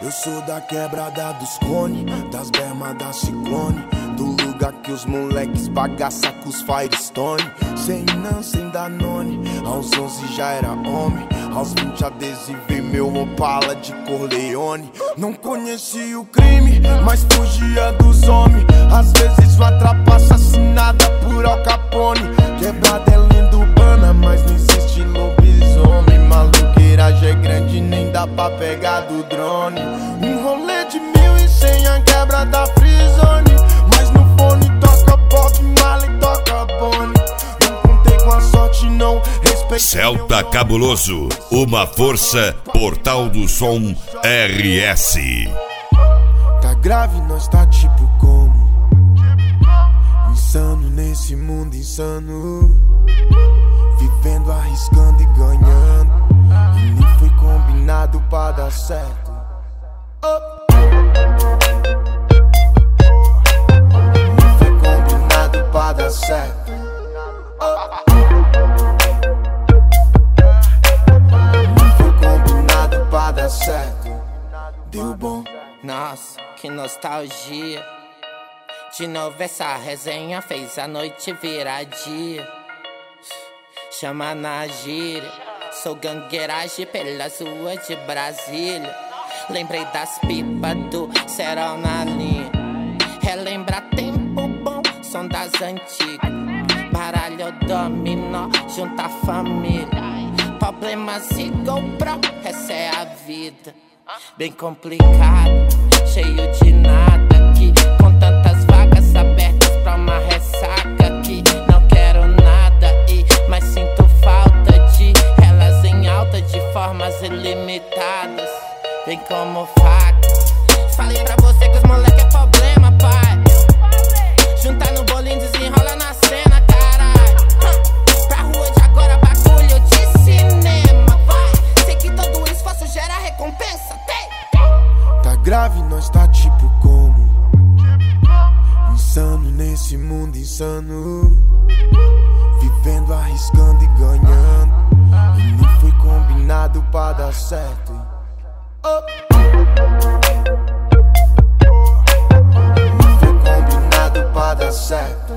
Eu sou da quebrada dos cone, das bermas da ciclone, do lugar que os moleques bagaça com os Firestone. Sem não, sem Danone, aos 11 já era homem, aos 20 adesivei meu Opala de Corleone. Não conheci o crime, mas fugia dos homens. Às vezes uma trapa assassinada por Al Capone. Quebrada é lenda urbana, mas não existe lobisomem. Maluqueiragem é grande, nem dá pra pegar do drone. Um rolê de 1100, a quebra da Freezone. Mas no fone toca Bob Marley, toca Bonnie. Não contei com a sorte, não respeitei. Celta Cabuloso, uma força, Portal do Som RS. Tá grave, nós tá tipo como insano nesse mundo insano, vivendo, arriscando e ganhando. E nem foi combinado pra dar certo. Nem foi combinado pra dar certo. Nem foi combinado pra dar certo. Deu bom. Nossa, que nostalgia. De novo essa resenha fez a noite virar dia. Chama na gíria, sou gangueiragem pelas ruas de Brasília. Lembrei das pipas do Serol na linha. Relembrar tempo bom, som das antigas. Baralho dominó, junta a família. Problemas e GoPro, essa é a vida. Bem complicado, cheio de nada aqui, com tantas vagas abertas pra uma ressaca aqui. Não quero nada e mas sinto falta de elas em alta de formas ilimitadas, bem como faca. Falei pra você que os moleque é problema, pai. Juntar no bolinho, desenrola na cena, caralho. Pra rua de agora, bagulho de cinema, vai. Sei que todo esforço gera recompensa, tem. Tá grave, nós tá tipo como insano nesse mundo insano, vivendo, arriscando e ganhando. E nem foi combinado pra dar certo. Nem foi combinado pra dar certo.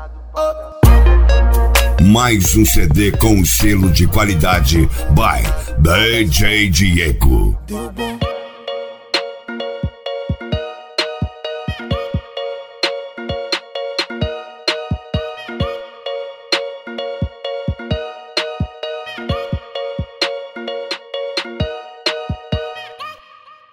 Mais um CD com selo de qualidade by DJ Diego. Deu bom.